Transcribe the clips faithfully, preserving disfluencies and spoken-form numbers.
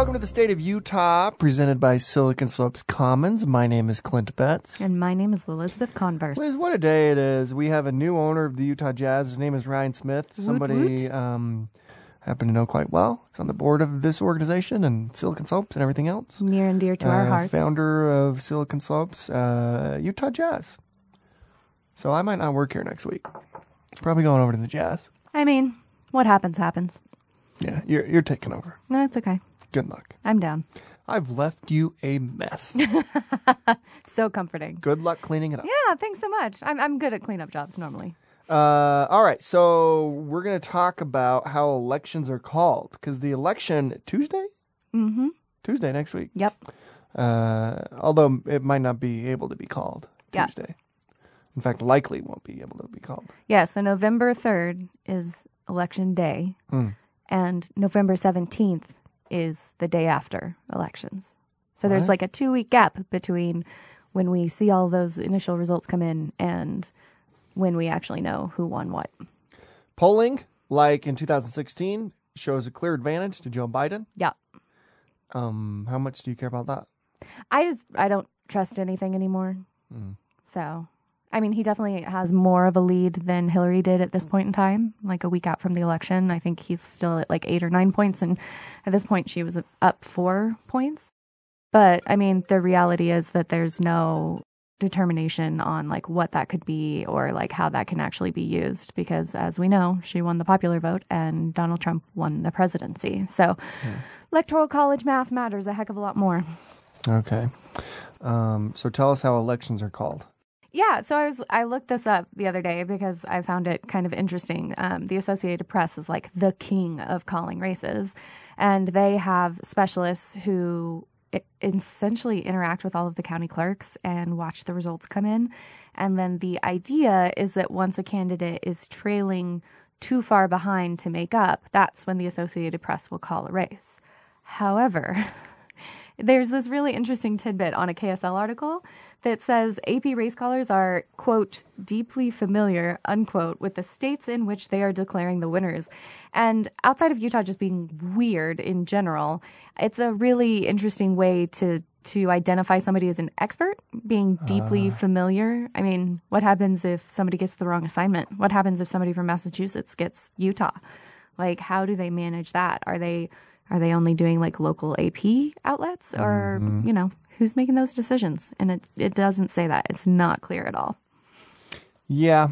Welcome to the State of Utah, presented by Silicon Slopes Commons. My name is Clint Betts. And my name is Elizabeth Converse. Liz, what a day it is. We have a new owner of the Utah Jazz. His name is Ryan Smith. Woot Somebody woot. um, I happen to know quite well. He's on the board of this organization and Silicon Slopes and everything else. Near and dear to our Uh, hearts. Founder of Silicon Slopes, uh, Utah Jazz. So I might not work here next week. Probably going over to the Jazz. I mean, what happens, happens. Yeah, you're you're taking over. No, it's okay. Good luck. I'm down. I've left you a mess. So comforting. Good luck cleaning it up. Yeah, thanks so much. I'm I'm good at cleanup jobs normally. Uh, all right, so we're going to talk about how elections are called, because the election Tuesday? Mm-hmm. Tuesday next week. Yep. Uh, although it might not be able to be called Yeah. Tuesday. In fact, likely won't be able to be called. Yeah, so November third is election day, Mm. and November seventeenth is the day after elections. So there's What? like a two-week gap between when we see all those initial results come in and when we actually know who won what. Polling, like in two thousand sixteen, shows a clear advantage to Joe Biden. Yeah. Um, how much do you care about that? I just, I don't trust anything anymore. Mm. So, I mean, he definitely has more of a lead than Hillary did at this point in time, like a week out from the election. I think he's still at like eight or nine points. And at this point, she was up four points. But I mean, the reality is that there's no determination on like what that could be or like how that can actually be used. Because as we know, she won the popular vote and Donald Trump won the presidency. So Yeah. electoral college math matters a heck of a lot more. Okay. Um, so tell us how elections are called. Yeah, so I was I looked this up the other day because I found it kind of interesting. Um, the Associated Press is like the king of calling races, and they have specialists who i- essentially interact with all of the county clerks and watch the results come in. And then the idea is that once a candidate is trailing too far behind to make up, that's when the Associated Press will call a race. However, there's this really interesting tidbit on a K S L article that says A P race callers are, quote, deeply familiar, unquote, with the states in which they are declaring the winners. And outside of Utah just being weird in general, it's a really interesting way to to identify somebody as an expert, being deeply Uh. familiar. I mean, what happens if somebody gets the wrong assignment? What happens if somebody from Massachusetts gets Utah? Like, how do they manage that? Are they are they only doing like local A P outlets, or Mhm. you know, who's making those decisions? And it it doesn't say that. It's not clear at all. Yeah.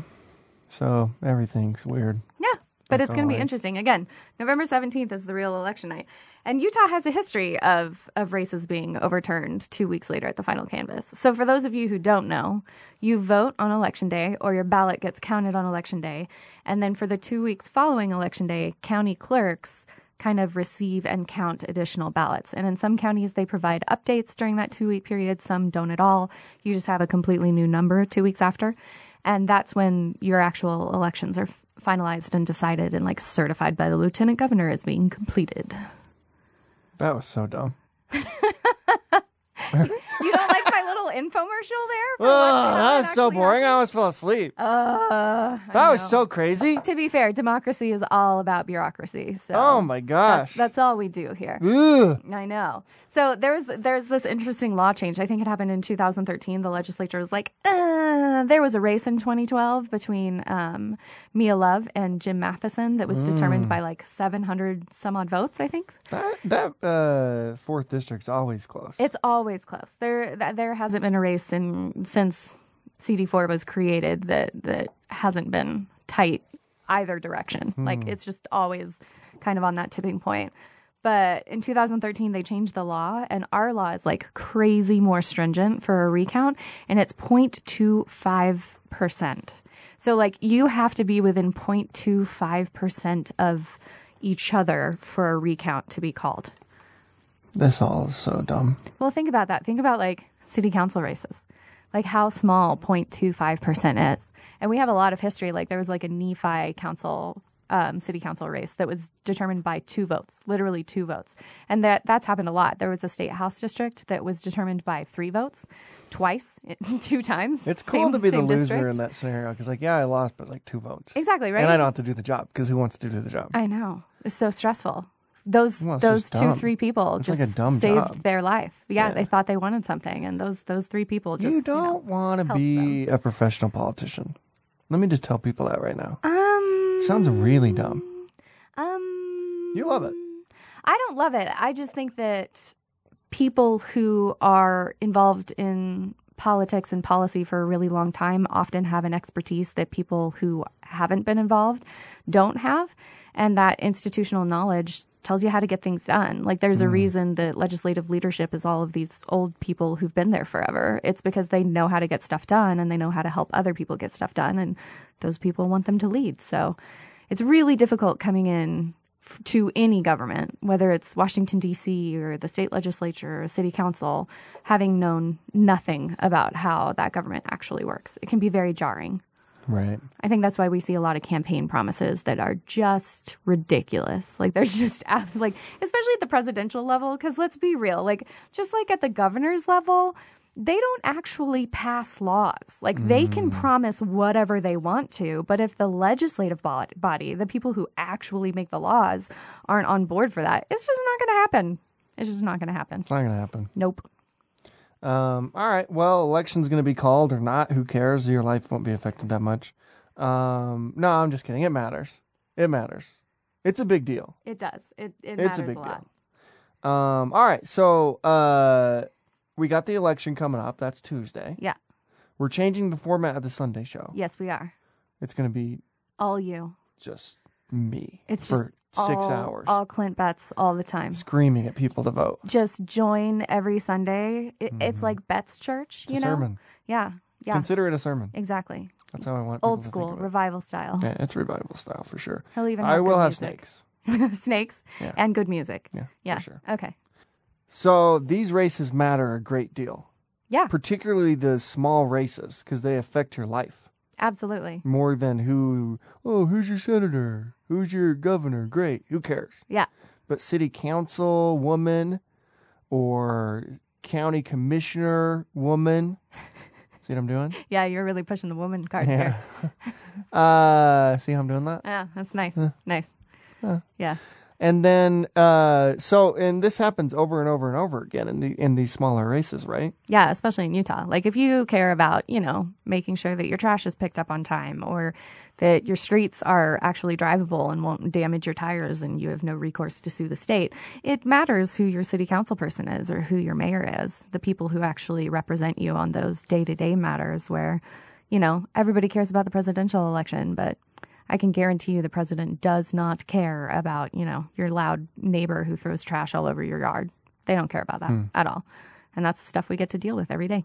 So everything's weird. Yeah, but Like it's going to be always. interesting. Again, November seventeenth is the real election night. And Utah has a history of, of races being overturned two weeks later at the final canvass. So for those of you who don't know, you vote on Election Day, or your ballot gets counted on Election Day. And then for the two weeks following Election Day, county clerks kind of receive and count additional ballots. And in some counties, they provide updates during that two-week period. Some don't at all. You just have a completely new number two weeks after. And that's when your actual elections are finalized and decided and like certified by the lieutenant governor as being completed. That was so dumb. You don't like my little infomercial there? for Oh, what- how that it was so actually boring. I happened? almost fell asleep. Uh, I That was know. so crazy. To be fair, democracy is all about bureaucracy. So Oh my that's, gosh. that's all we do here. Ugh. I know. So there's there's this interesting law change. I think it happened in two thousand thirteen. The legislature was like, uh, there was a race in twenty twelve between um, Mia Love and Jim Matheson that was Mm. determined by like seven hundred some odd votes, I think. That that uh, fourth district's always close. It's always close. There th- there hasn't been a race in since C D four was created that that hasn't been tight either direction. Like it's just always kind of on that tipping point. But in two thousand thirteen, they changed the law, and our law is like crazy more stringent for a recount, and it's zero point two five percent. So like you have to be within zero point two five percent of each other for a recount to be called. This all is so dumb. Well, think about that. Think about like city council races, like how small zero point two five percent is. And we have a lot of history. Like there was like a Nephi council, um, city council race that was determined by two votes, literally two votes. And that that's happened a lot. There was a state house district that was determined by three votes twice, two times. It's cool Same- to be the same loser district. in that scenario because, like, yeah, I lost, but like two votes. Exactly, right? And I don't have to do the job because who wants to do the job? I know. It's so stressful. those Well, it's those just two dumb. three people It's just like a dumb saved job. their life. Yeah, Yeah. they thought they wanted something, and those those three people just you don't you know, want to helped be a professional politician. Let me just tell people that right now. Um, Sounds really dumb. Um, You love it. I don't love it. I just think that people who are involved in politics and policy for a really long time often have an expertise that people who haven't been involved don't have. And that institutional knowledge tells you how to get things done. Like there's a reason that legislative leadership is all of these old people who've been there forever. It's because they know how to get stuff done and they know how to help other people get stuff done. And those people want them to lead. So it's really difficult coming in f- to any government, whether it's Washington, D C or the state legislature or city council, having known nothing about how that government actually works. It can be very jarring. Right. I think that's why we see a lot of campaign promises that are just ridiculous. Like there's just abs- like, especially at the presidential level, because let's be real, like just like at the governor's level, they don't actually pass laws. Like they can promise whatever they want to, but if the legislative bo- body, the people who actually make the laws, aren't on board for that, it's just not going to happen. It's just not going to happen. It's not going to happen. Nope. Um, all right. Well, election's going to be called or not. Who cares? Your life won't be affected that much. Um, no, I'm just kidding. It matters. It matters. It's a big deal. It does. It, it It's matters a big a lot. deal. Um, all right. So uh, we got the election coming up. That's Tuesday. Yeah. We're changing the format of the Sunday show. Yes, we are. It's going to be All you. just me It's for just six all, hours all Clint Betts all the time. screaming at people to vote. Just join every Sunday. It, It's like Betts Church, It's you a know? sermon. Yeah, yeah, Consider it a sermon. exactly. That's how I want people Old to school, think of it. revival style. Yeah, it's revival style for sure. He'll even I have will good have music. snakes. Snakes Yeah. and good music. Yeah, Yeah. for sure. Okay. So these races matter a great deal, Yeah, particularly the small races, because they affect your life absolutely. more than who, oh, who's your senator? Who's your governor? Great. Who cares? Yeah. But city council woman or county commissioner woman. See what I'm doing? Yeah, you're really pushing the woman card Yeah. here. uh, see how I'm doing that? Yeah, that's nice. Nice. Yeah. And then, uh, so, and this happens over and over and over again in the in these smaller races, right? Yeah, especially in Utah. Like if you care about, you know, making sure that your trash is picked up on time or that your streets are actually drivable and won't damage your tires and you have no recourse to sue the state, it matters who your city council person is or who your mayor is, the people who actually represent you on those day-to-day matters where, you know, everybody cares about the presidential election, but I can guarantee you the president does not care about, you know, your loud neighbor who throws trash all over your yard. They don't care about that at all. And that's the stuff we get to deal with every day.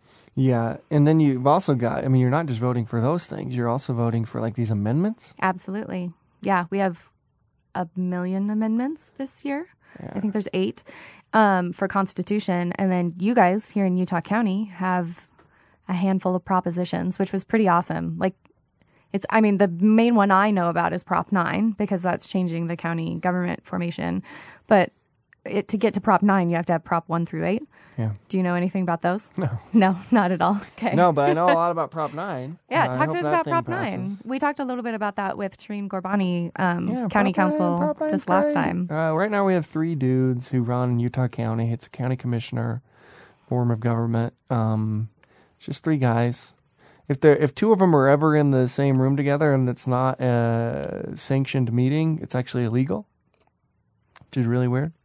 Yeah. And then you've also got, I mean, you're not just voting for those things, you're also voting for like these amendments. Absolutely. Yeah, we have a million amendments this year. Yeah. I think there's eight um, for Constitution. And then you guys here in Utah County have a handful of propositions, which was pretty awesome. Like, It's, I mean, the main one I know about is Prop nine because that's changing the county government formation. But it, to get to Prop nine, you have to have Prop one through eight. Yeah. Do you know anything about those? No. No, not at all. Okay. No, but I know a lot about Prop nine. Yeah, and I talk hope to us that about thing Prop passes. nine. We talked a little bit about that with Shereen Gorbani, um, Yeah, County Prop nine, Council, Prop nine's this last great. time. Uh, right now we have three dudes who run in Utah County. It's a county commissioner form of government. Um, it's just three guys. If they if two of them are ever in the same room together and it's not a sanctioned meeting, it's actually illegal, which is really weird.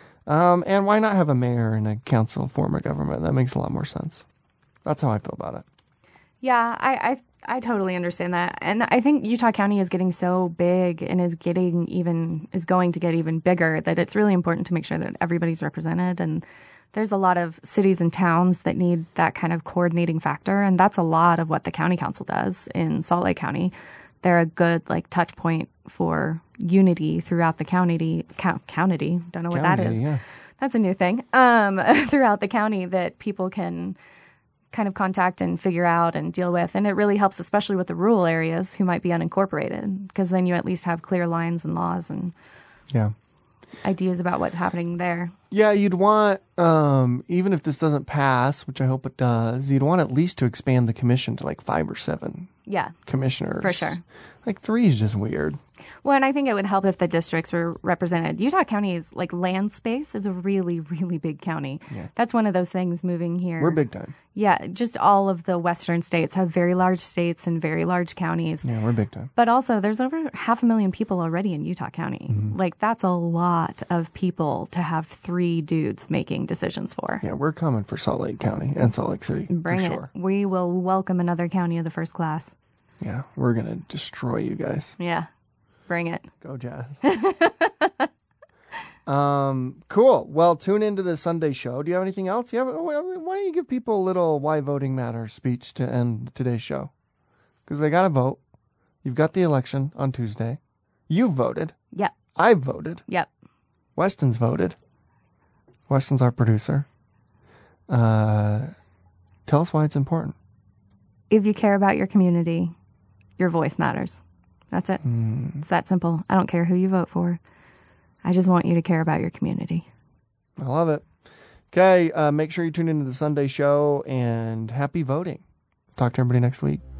Um, and why not have a mayor and a council form of government? That makes a lot more sense. That's how I feel about it. Yeah, I, I I totally understand that. And I think Utah County is getting so big and is getting even is going to get even bigger that it's really important to make sure that everybody's represented. And there's a lot of cities and towns that need that kind of coordinating factor. And that's a lot of what the county council does in Salt Lake County. They're a good like touch point for unity throughout the county. Count, county, don't know what that County, is. yeah. That's a new thing um, throughout the county that people can kind of contact and figure out and deal with. And it really helps, especially with the rural areas who might be unincorporated, because then you at least have clear lines and laws and Yeah. ideas about what's happening there. Yeah, you'd want, um, even if this doesn't pass, which I hope it does, you'd want at least to expand the commission to like five or seven Yeah, commissioners. for sure. Like three is just weird. Well, and I think it would help if the districts were represented. Utah County is like land space is a really, really big county. Yeah. That's one of those things moving here. We're big time. Yeah, just all of the western states have very large states and very large counties. Yeah, we're big time. But also, there's over half a million people already in Utah County. Mm-hmm. Like, that's a lot of people to have three dudes making decisions for. Yeah, we're coming for Salt Lake County and Salt Lake City. Bring for it. Sure. We will welcome another county of the first class. Yeah, we're going to destroy you guys. Yeah, bring it. Go Jazz. um, cool. Well, tune into the Sunday show. Do you have anything else? You have, why don't you give people a little why voting matters speech to end today's show? Because they got to vote. You've got the election on Tuesday. You've voted. Yep. I've voted. Yep. Weston's voted. Weston's our producer. Uh, tell us why it's important. If you care about your community, your voice matters. That's it. Mm. It's that simple. I don't care who you vote for. I just want you to care about your community. I love it. Okay, uh, make sure you tune into the Sunday show, and happy voting. Talk to everybody next week.